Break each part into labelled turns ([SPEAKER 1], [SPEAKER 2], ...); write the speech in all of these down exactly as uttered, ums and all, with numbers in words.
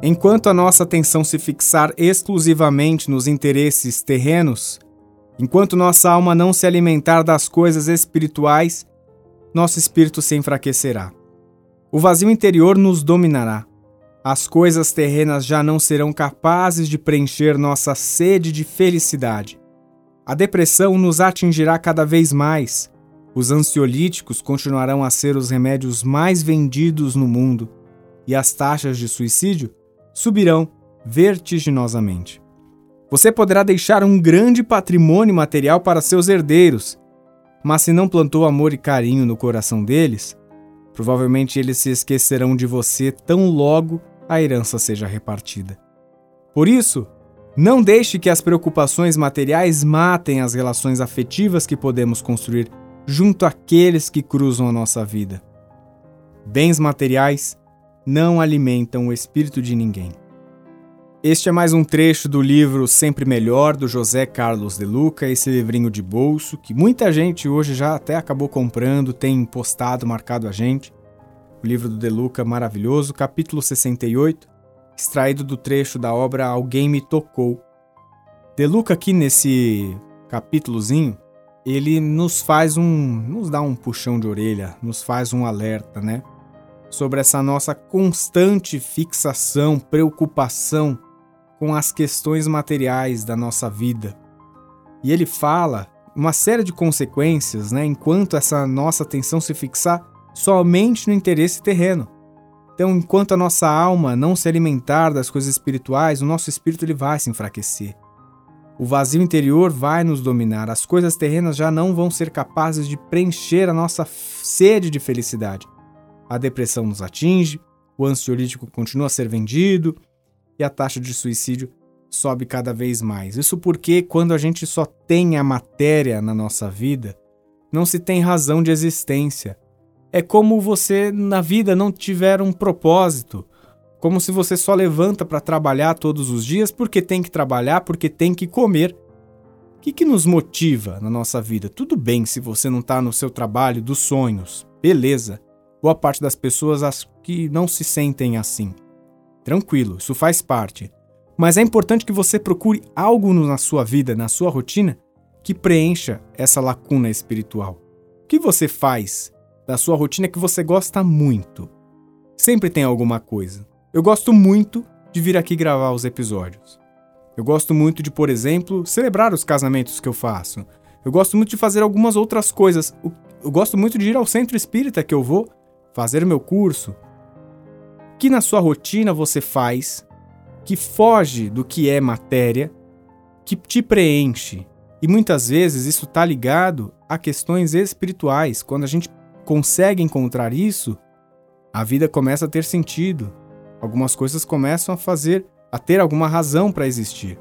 [SPEAKER 1] Enquanto a nossa atenção se fixar exclusivamente nos interesses terrenos, enquanto nossa alma não se alimentar das coisas espirituais, nosso espírito se enfraquecerá. O vazio interior nos dominará. As coisas terrenas já não serão capazes de preencher nossa sede de felicidade. A depressão nos atingirá cada vez mais. Os ansiolíticos continuarão a ser os remédios mais vendidos no mundo e as taxas de suicídio subirão vertiginosamente. Você poderá deixar um grande patrimônio material para seus herdeiros, mas se não plantou amor e carinho no coração deles, provavelmente eles se esquecerão de você tão logo a herança seja repartida. Por isso, não deixe que as preocupações materiais matem as relações afetivas que podemos construir junto àqueles que cruzam a nossa vida. Bens materiais não alimentam o espírito de ninguém. Este é mais um trecho do livro Sempre Melhor, do José Carlos de Luca, esse livrinho de bolso, que muita gente hoje já até acabou comprando, tem postado, marcado a gente. O livro do De Luca, maravilhoso, capítulo sessenta e oito, extraído do trecho da obra Alguém Me Tocou. De Luca aqui nesse capítulozinho, ele nos faz um, nos dá um puxão de orelha, nos faz um alerta, né? Sobre essa nossa constante fixação, preocupação com as questões materiais da nossa vida. E ele fala uma série de consequências, né, enquanto essa nossa atenção se fixar somente no interesse terreno. Então, enquanto a nossa alma não se alimentar das coisas espirituais, o nosso espírito ele vai se enfraquecer. O vazio interior vai nos dominar. As coisas terrenas já não vão ser capazes de preencher a nossa sede de felicidade. A depressão nos atinge, o ansiolítico continua a ser vendido e a taxa de suicídio sobe cada vez mais. Isso porque quando a gente só tem a matéria na nossa vida, não se tem razão de existência. É como você na vida não tiver um propósito, como se você só levanta para trabalhar todos os dias porque tem que trabalhar, porque tem que comer. O que, que nos motiva na nossa vida? Tudo bem se você não está no seu trabalho dos sonhos, beleza. Boa parte das pessoas acho que não se sentem assim. Tranquilo, isso faz parte. Mas é importante que você procure algo na sua vida, na sua rotina, que preencha essa lacuna espiritual. O que você faz da sua rotina que você gosta muito? Sempre tem alguma coisa. Eu gosto muito de vir aqui gravar os episódios. Eu gosto muito de, por exemplo, celebrar os casamentos que eu faço. Eu gosto muito de fazer algumas outras coisas. Eu gosto muito de ir ao centro espírita que eu vou fazer meu curso. O que na sua rotina você faz que foge do que é matéria, que te preenche? E muitas vezes isso está ligado a questões espirituais. Quando a gente consegue encontrar isso, a vida começa a ter sentido. Algumas coisas começam a fazer, a ter alguma razão para existir.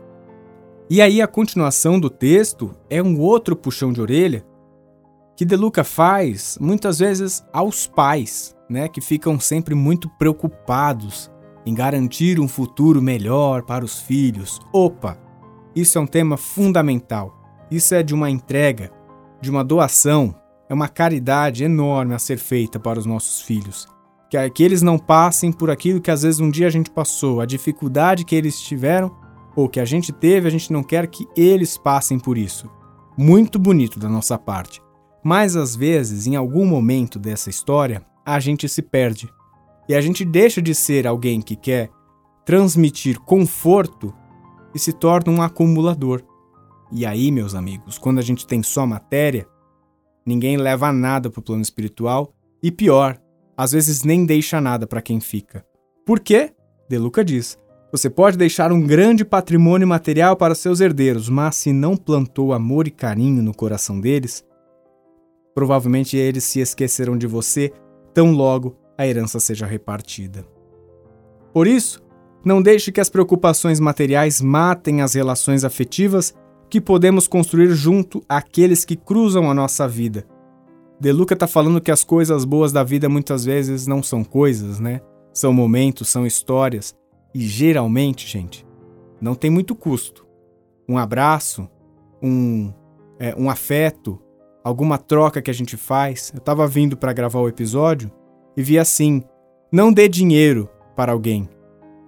[SPEAKER 1] E aí a continuação do texto é um outro puxão de orelha que De Luca faz muitas vezes aos pais, né, que ficam sempre muito preocupados em garantir um futuro melhor para os filhos. Opa, isso é um tema fundamental. Isso é de uma entrega, de uma doação, é uma caridade enorme a ser feita para os nossos filhos. Que, que eles não passem por aquilo que às vezes um dia a gente passou, a dificuldade que eles tiveram ou que a gente teve, a gente não quer que eles passem por isso. Muito bonito da nossa parte. Mas às vezes, em algum momento dessa história, a gente se perde. E a gente deixa de ser alguém que quer transmitir conforto e se torna um acumulador. E aí, meus amigos, quando a gente tem só matéria, ninguém leva nada para o plano espiritual e pior, às vezes nem deixa nada para quem fica. Por quê? De Luca diz, você pode deixar um grande patrimônio material para seus herdeiros, mas se não plantou amor e carinho no coração deles, provavelmente eles se esquecerão de você tão logo a herança seja repartida. Por isso, não deixe que as preocupações materiais matem as relações afetivas que podemos construir junto àqueles que cruzam a nossa vida. De Luca está falando que as coisas boas da vida muitas vezes não são coisas, né? São momentos, são histórias. E geralmente, gente, não tem muito custo. Um abraço, um, é, um afeto, alguma troca que a gente faz. Eu estava vindo para gravar o episódio e vi assim, não dê dinheiro para alguém,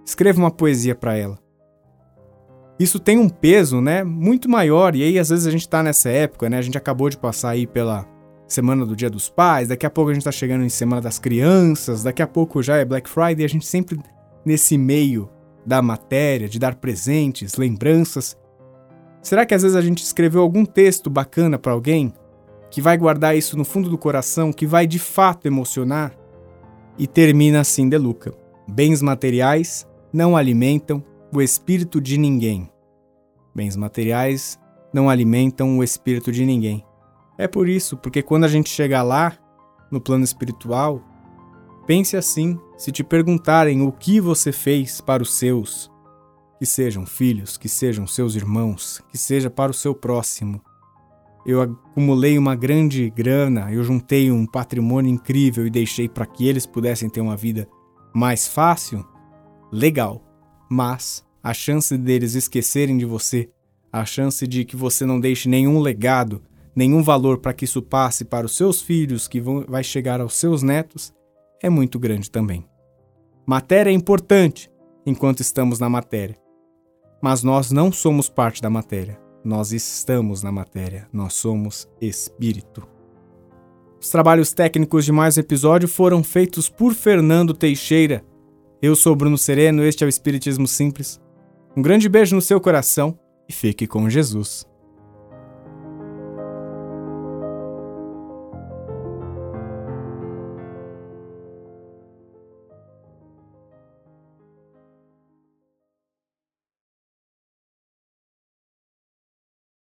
[SPEAKER 1] Escreva uma poesia para ela. Isso tem um peso, né, muito maior, e aí às vezes a gente tá nessa época, né, a gente acabou de passar aí pela semana do Dia dos Pais, daqui a pouco a gente tá chegando em Semana das Crianças, daqui a pouco já é Black Friday, a gente sempre nesse meio da matéria, de dar presentes, lembranças. Será que às vezes a gente escreveu algum texto bacana para alguém, que vai guardar isso no fundo do coração, que vai de fato emocionar? E termina assim De Luca: bens materiais não alimentam o espírito de ninguém. Bens materiais não alimentam o espírito de ninguém. É por isso, porque quando a gente chegar lá, no plano espiritual, pense assim: se te perguntarem o que você fez para os seus, que sejam filhos, que sejam seus irmãos, que seja para o seu próximo. Eu acumulei uma grande grana, eu juntei um patrimônio incrível e deixei para que eles pudessem ter uma vida mais fácil? Legal, mas a chance deles esquecerem de você, a chance de que você não deixe nenhum legado, nenhum valor para que isso passe para os seus filhos, que vão, vai chegar aos seus netos, é muito grande também. Matéria é importante enquanto estamos na matéria, mas nós não somos parte da matéria. Nós estamos na matéria, nós somos espírito. Os trabalhos técnicos de mais um episódio foram feitos por Fernando Teixeira. Eu sou Bruno Sereno, este é o Espiritismo Simples. Um grande beijo no seu coração e fique com Jesus.